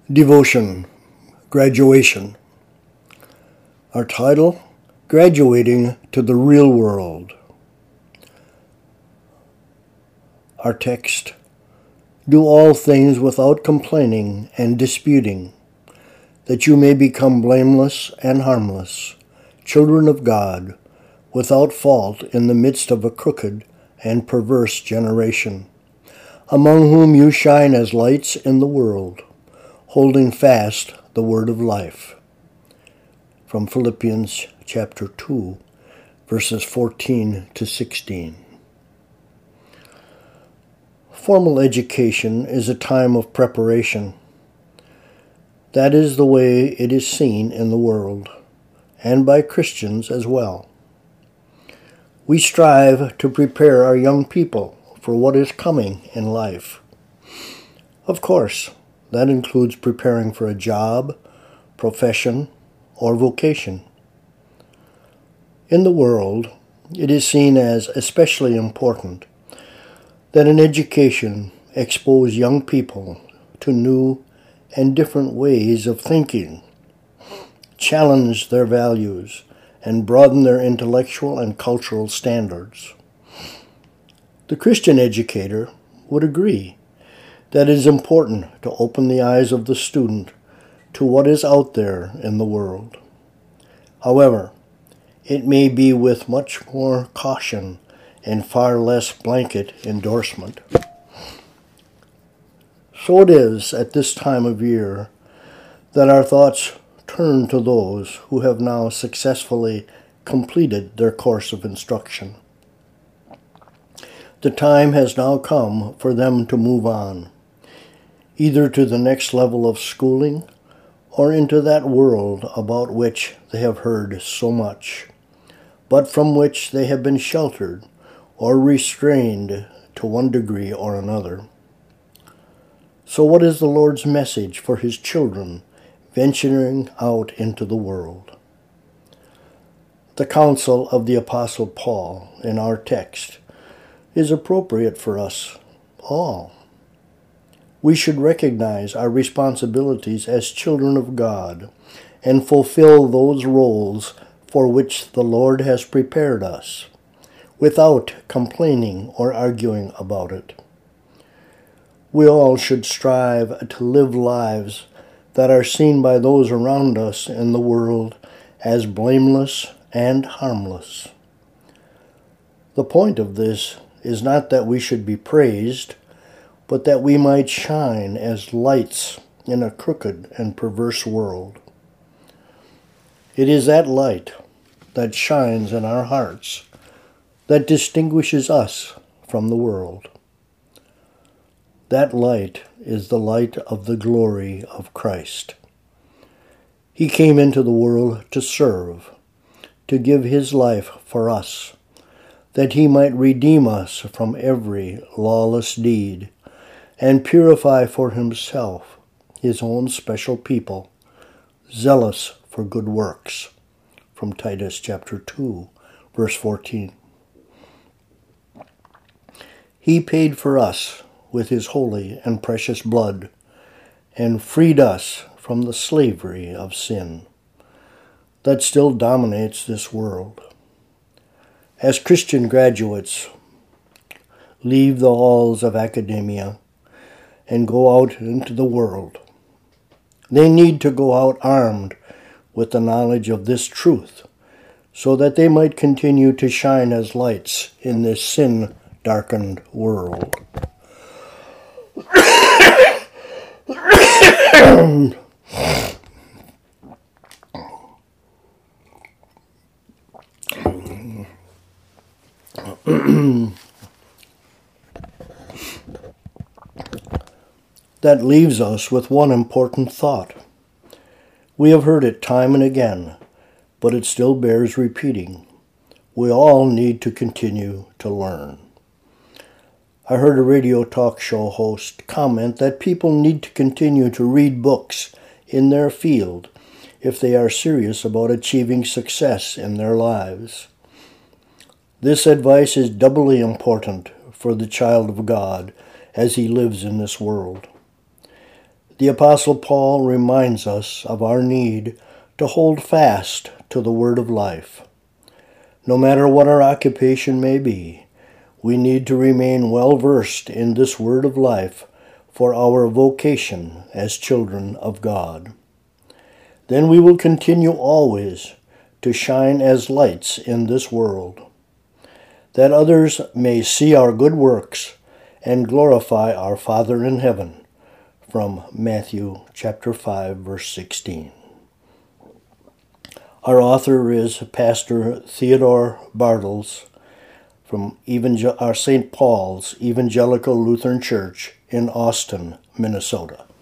Devotion, Graduation. Our title, Graduating to the Real World. Our text, Do all things without complaining and disputing, that you may become blameless and harmless, children of God, without fault in the midst of a crooked and perverse generation, among whom you shine as lights in the world, holding fast the word of life. From Philippians chapter 2, verses 14 to 16. Formal education is a time of preparation. That is the way it is seen in the world, and by Christians as well. We strive to prepare our young people for what is coming in life. Of course, that includes preparing for a job, profession, or vocation. In the world, it is seen as especially important that an education expose young people to new and different ways of thinking, challenge their values, and broaden their intellectual and cultural standards. The Christian educator would agree that it is important to open the eyes of the student to what is out there in the world. However, it may be with much more caution and far less blanket endorsement. So it is at this time of year that our thoughts turn to those who have now successfully completed their course of instruction. The time has now come for them to move on, either to the next level of schooling or into that world about which they have heard so much, but from which they have been sheltered or restrained to one degree or another. So what is the Lord's message for his children venturing out into the world? The counsel of the Apostle Paul in our text is appropriate for us all. We should recognize our responsibilities as children of God and fulfill those roles for which the Lord has prepared us, without complaining or arguing about it. We all should strive to live lives that are seen by those around us in the world as blameless and harmless. The point of this is not that we should be praised, but that we might shine as lights in a crooked and perverse world. It is that light that shines in our hearts that distinguishes us from the world. That light is the light of the glory of Christ. He came into the world to serve, to give his life for us, that he might redeem us from every lawless deed and purify for himself his own special people, zealous for good works. From Titus chapter 2, verse 14. He paid for us with his holy and precious blood and freed us from the slavery of sin that still dominates this world. As Christian graduates leave the halls of academia and go out into the world, they need to go out armed with the knowledge of this truth, so that they might continue to shine as lights in this sin-darkened world. That leaves us with one important thought. We have heard it time and again, but it still bears repeating. We all need to continue to learn. I heard a radio talk show host comment that people need to continue to read books in their field if they are serious about achieving success in their lives. This advice is doubly important for the child of God as he lives in this world. The Apostle Paul reminds us of our need to hold fast to the word of life. No matter what our occupation may be, we need to remain well versed in this word of life for our vocation as children of God. Then we will continue always to shine as lights in this world, that others may see our good works and glorify our Father in heaven. From Matthew chapter 5, verse 16. Our author is Pastor Theodore Bartles from St. Paul's Evangelical Lutheran Church in Austin, Minnesota.